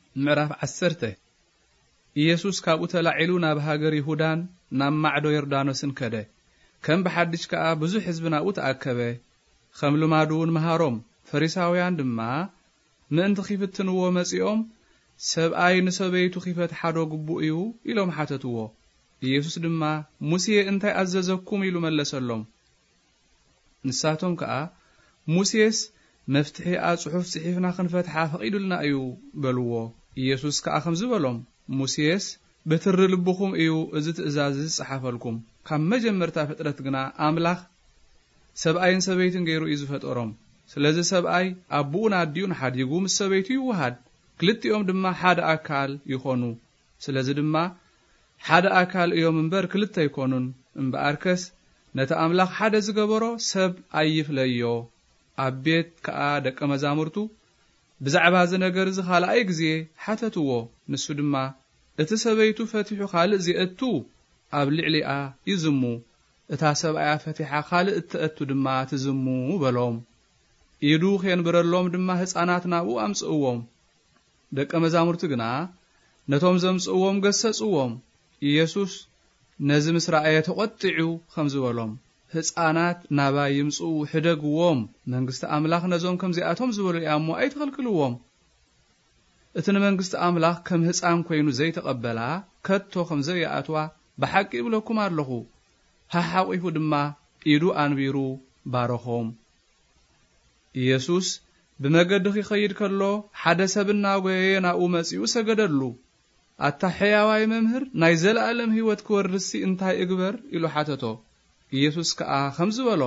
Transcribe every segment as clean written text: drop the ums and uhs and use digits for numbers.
ምዕራፍ 10 ኢየሱስ ካብኡ ተላዒሉ ናብ ሃገር ይሁዳን ናብ ማዕዶ ዮርዳኖስን ከደ ከም በሐድሽ ከኣ ብዙሕ ህዝቢ ናብኡ ተኣከበ ከም ልማዱን መሃሮም ፈሪሳውያን ድማ ምእንቲ ኺፍትንዎ መጺኦም ሰብኣይ ንሰበይቱ ኺፈት ሓዶ ግቡእ እዩ ኢሎም ሓተትዎ ኢየሱስ ድማ ሙሴ እንታይ ኣዘዘኩም ኢሉ መለሰሎም ንሳቶም ከኣ ሙሴስ መፍትሒ ጽሑፍ ጽሒፍና ክንፈትሓ ፈቂዱልና እዩ በልዎ ኢየሱስ ከኣ ከም ዝበሎም ሙሴስ በትሪ ልብኹም እዩ እዚ ትእዛዝ ዝጽሓፈልኩም ካብ መጀመርታ ፍጥረት ግና ኣምላኽ ሰብኣይን ሰበይትን ገይሩ እዩ ዝፈጠሮም ስለዚ ሰብኣይ ኣቡኡን ኣዲኡን ሓዲጉ ምስ ሰበይቱ ይወሃድ ክልቲኦም ድማ ሓደ ኣካል ይኾኑ ስለዚ ድማ ሓደ ኣካል እዮም እምበር ክልተ ይኮኑን እምበኣርከስ ነቲ ኣምላኽ ሓደ ዝገበሮ ሰብ ኣይፍለዮ ኣብ ቤት ከኣ ደቀ መዛሙርቱ ብዛዕባ ዝነገር እዚ ካልኣይ ግዜ ሓተትዎ ንሱ ድማ እቲ ሰበይቱ ፈቲሑ ካልእ ዝእቱ ኣብ ልዕሊኣ ይዝሙ እታ ሰብኣያ ፈቲሓ ካልእ እትእቱ ድማ ትዝሙ በሎም ኢዱ ኸንብረሎም ድማ ህፃናት ናብኡ ኣምጽእዎም ደቀ መዛሙርቱ ግና ነቶም ዘምጽእዎም ገሰጽዎም ኢየሱስ ነዚ ምስ ረኣየ ተቆጢዑ ከም ዝበሎም ህፃናት ናባ ይምጽኡ ሕደግዎም መንግስቲ ኣምላኽ ነዞም ከም ዚኣቶም ዝበሉ እያሞ ኣይተኸልክልዎም እቲ ንመንግስቲ ኣምላኽ ከም ህፃን ኮይኑ ዘይተቐበላ ከቶ ከም ዘይኣትዋ ብሓቂ ይብለኩም ኣለኹ ሓሓቂፉ ድማ ኢዱ ኣንቢሩ ባረኾም ኢየሱስ ብመገዲ ኺኸይድ ከሎ ሓደ ሰብ እናጎየየ ናብኡ መጺኡ ሰገደሉ ኣታ ሕያዋይ መምህር ናይ ዘለኣለም ህይወት ክወርሲ እንታይ እግበር ኢሉ ሓተቶ ኢየሱስ ከኣ ከም ዝበሎ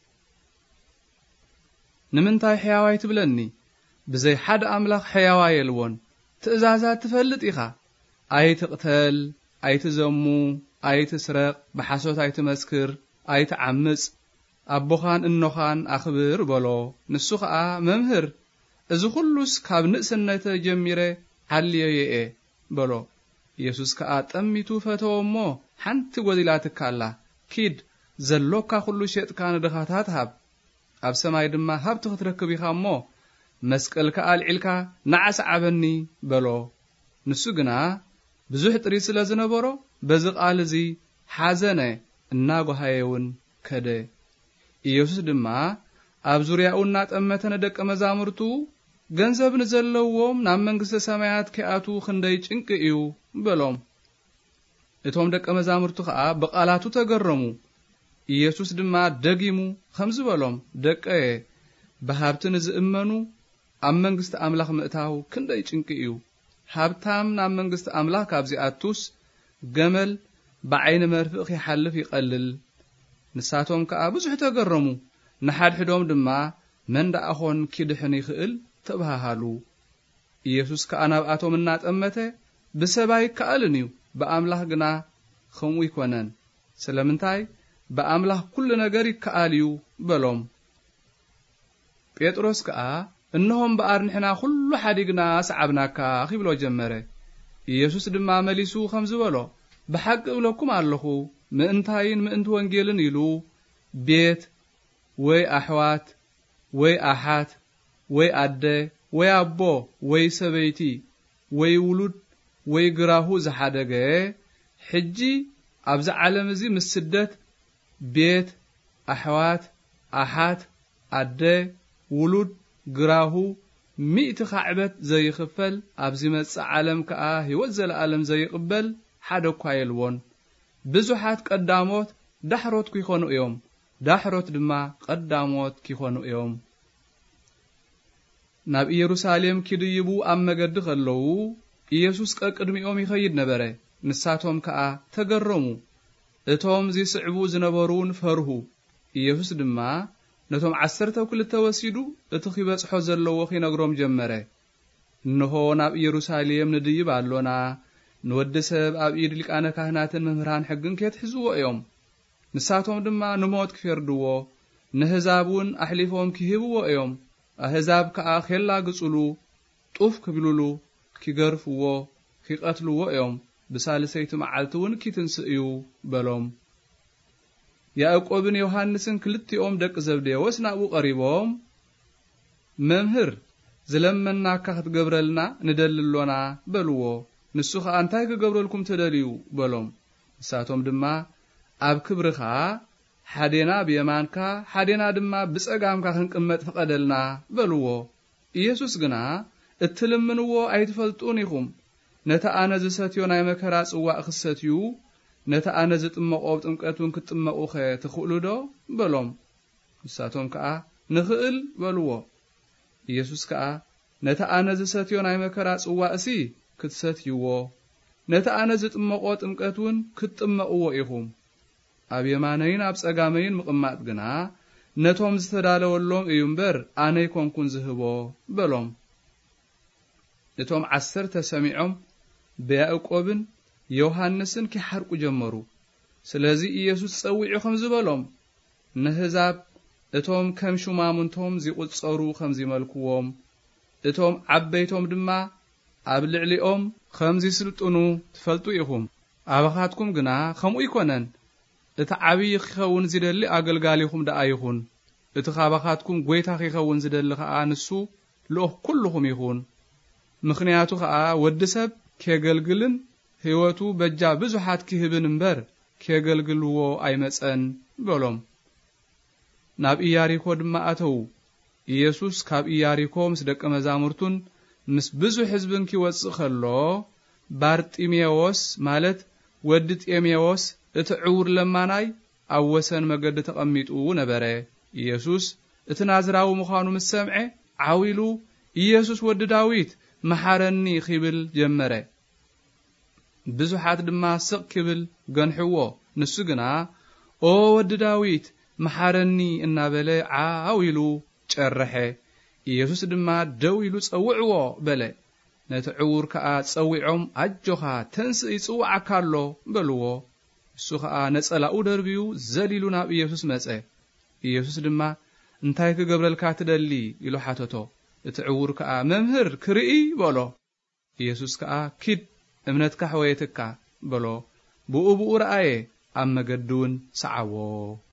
ንምንታይ ሕያዋይ ትብለኒ ብዘይ ሓደ ኣምላኽ ሕያዋይ የልዎን ትእዛዛት ትፈልጥ ኢኻ ኣይትቕተል ኣይትዘሙ ኣይትስረቕ ብሓሶት ኣይትመስክር ኣይትዓምጽ ኣቦኻን እኖኻን ኣኽብር በሎ ንሱ ከኣ መምህር እዚ ኩሉስ ካብ ንእስነተ ጀሚረ ሓልየየ በሎ ኢየሱስ ከኣ ጠሚቱ ፈተዎሞ ሓንቲ ጐዲላ ትካላ ኪድ ዘሎካ ኩሉ ሸጥካ ንድኻታት ሃብ ኣብ ሰማይ ድማ ሃብቲ ክትረክብ ኢኻ እሞ መስቀልካ ኣልዒልካ ንዓስ ዓበኒ በሎ ንሱ ግና ብዙሕ ጥሪት ስለ ዝነበሮ በዚ ቃል እዚ ሓዘነ እናጓሃየውን ከደ ኢየሱስ ድማ ኣብ ዙርያኡ እናጠመተ ንደቀ መዛሙርቱ ገንዘብ ንዘለዎም ናብ መንግስቲ ሰማያት ከኣቱ ክንደይ ጭንቂ እዩ በሎም እቶም ደቀ መዛሙርቱ ከኣ ብቃላቱ ተገረሙ ኢየሱስ ድማ ደጊሙ ከም ዝበሎም ደቀየ ብሃብቲ ንዝእመኑ ኣብ መንግስቲ ኣምላኽ ምእታው ክንደይ ጭንቂ እዩ ሃብታም ናብ መንግስቲ ኣምላኽ ካብ ዚኣቱስ ገመል ብዓይኒ መርፍቕ ኺሓልፍ ይቐልል ንሳቶም ከኣ ብዙሕ ተገረሙ ንሓድሕዶም ድማ መንዳኣኾን ኪድሕን ይኽእል ተባሃሉ ኢየሱስ ከኣ ናብኣቶም እናጠመተ ብሰባይ ከኣልን እዩ ብኣምላኽ ግና ከምኡ ይኮነን ስለምንታይ በአምላኽ ኩሉ ነገር ይከኣል እዩ በሎም ጴጥሮስ ከኣ እነሆም በአርንሕና ኩሉ ሓዲግና ሰዓብናካ ኺብሎ ጀመረ ኢየሱስ ድማ መሊሱ ከም ዝበሎ ብሓቂ እብለኩም ኣለኹ ምእንታይን ምእንቲ ወንጌልን ኢሉ ቤት ወይ ኣሕዋት ወይ ኣሓት ወይ ኣደ ወይ ኣቦ ወይ ሰበይቲ ወይ ውሉድ ወይ ግራሁ ዝሓደገ ሕጂ ኣብዚ ዓለም እዚ ምስ ስደት ቤት ኣሕዋት ኣሓት ኣደ ውሉድ ግራሁ 100 ኻዕበት ዘይኽፈል ኣብዚ መጽእ ዓለም ከኣ ህይወት ዘለዓለም ዘይቕበል ሓደ እኳ የልዎን ብዙሓት ቀዳሞት ዳሕሮት ክኾኑ እዮም ዳሕሮት ድማ ቀዳሞት ክኾኑ እዮም ናብ ኢየሩሳሌም ክድይቡ ኣብ መገዲ ከለዉ ኢየሱስ ቅድሚኦም ይኸይድ ነበረ ንሳቶም ከኣ ተገረሙ እቶም ዝስዕቡ ዝነበሩን ፈርሁ ኢየሱስ ድማ ነቶም 12 ወሲዱ እቲ ኺበጽሖ ዘለዎ ኺነግሮም ጀመረ እንሆ ናብ ኢየሩሳሌም ንድይብ ኣሎና ንወዲ ሰብ ኣብ ኢድ ሊቃነ ካህናትን መምህራን ሕግን ከትሕዝዎ እዮም ንሳቶም ድማ ንሞት ክፈርድዎ ንህዛቡን ኣሕሊፎም ክህብዎ እዮም ኣህዛብ ከኣ ኺላግጽሉ ጡፍ ክብልሉ ኪገርፍዎ ኺቀትልዎ እዮም ብሳልሰይቲ መዓልቱን ኪትንስእዩ በሎም ያዕቆብን ዮሐንስን ክልቲኦም ደቅ ዘብዴዎስ ናብኡ ቀሪቦም መምህር ዝለመናካ ክትገብረልና ንደልሎና በልዎ ንሱ ኸ እንታይ ክገብረልኩም ትደልዩ በሎም ንሳቶም ድማ ኣብ ክብርኻ ሓዴና ብየማንካ ሓዴና ድማ ብጸጋምካ ክንቅመጥ ፍቀደልና በልዎ ኢየሱስ ግና እትልምንዎ ኣይትፈልጡን ኢኹም ነታ ኣነ ዝሰትዮ ናይ መከራ ጽዋእ ክሰትዩ ነታ ኣነ ዝጥመቆ ጥምቀቱን ክትጥመቁ ትኽእሉ ዶ በሎም ንሳቶም ከዓ ንኽእል በልዎ ኢየሱስ ከዓ ነታ ኣነ ዝሰትዮ ናይ መከራ ጽዋእሲ ክትሰትይዎ ነታ ኣነ ዝጥመቆ ጥምቀቱን ክትጥመቁዎ ኢኹም ኣብ የማነይን ኣብ ጸጋመይን ምቕማጥ ግና ነቶም ዝተዳለወሎም እዩ እምበር ኣነ ይኮንኩን ዝህቦ በሎም እቶም 10 ሰሚዖም በያዕቆብን ዮሐንስን ክሓርቁ ጀመሩ ስለዚ ኢየሱስ ጸዊዑ ከም ዝበሎም ንህዛብ እቶም ከም ሹማምንቶም ዝቁጸሩ ከም ዝመልክዎም እቶም ዓበይቶም ድማ ኣብ ልዕሊኦም ከም ዝስልጥኑ ትፈልጡ ኢኹም ኣባኻትኩም ግና ከምኡ ይኮነን እቲ ዓብይ ክኸውን ዝደሊ ኣገልጋሊኹም ደኣ ይኹን እቲ ካባኻትኩም ጎይታ ክኸውን ዝደሊ ከዓ ንሱ ልኦኽ ኩልኹም ይኹን ምኽንያቱ ከዓ ወዲ ሰብ ከገልግልን ህይወቱ በጃ ብዙሓት ክህብን እምበር ከገልግልዎ ኣይመጸን በሎም ናብ ኢያሪኮ ድማ ኣተው ኢየሱስ ካብ ኢያሪኮ ምስ ደቀ መዛሙርቱን ምስ ብዙሕ ህዝብን ክወጽእ ከሎ ባርጢሜዎስ ማለት ወዲ ጤሜዎስ እቲ ዕውር ለማናይ ኣብ ወሰን መገዲ ተቐሚጡ ነበረ ኢየሱስ እቲ ናዝራዊ ምዃኑ ምስ ሰምዐ ዓዊሉ ኢየሱስ ወዲ ዳዊት መሐረኒ ኺብል ጀመረ ብዙሓት ድማ ስቕ ክብል ገንሕዎ ንሱ ግና ኦ ወዲ ዳዊት መሐረኒ እናበለ ዓዊሉ ጨረሐ ኢየሱስ ድማ ደው ኢሉ ጸውዕዎ በለ ነቲ ዕውር ከዓ ጸዊዖም ኣጆኻ ተንስእ ይጽዋዓካሎ በልዎ እሱ ከዓ ነጸላኡ ደርቢዩ ዘሊሉ ናብ ኢየሱስ መጸ ኢየሱስ ድማ እንታይ ክገብረልካ ትደሊ ኢሉ ሓተቶ እቲ ዕውር ከዓ መምህር ክርኢ በሎ ኢየሱስ ከዓ ኪድ እምነትካ ሕወየትካ በሎ ብኡ ረአየ ኣብ መገዱን ሰዓዎ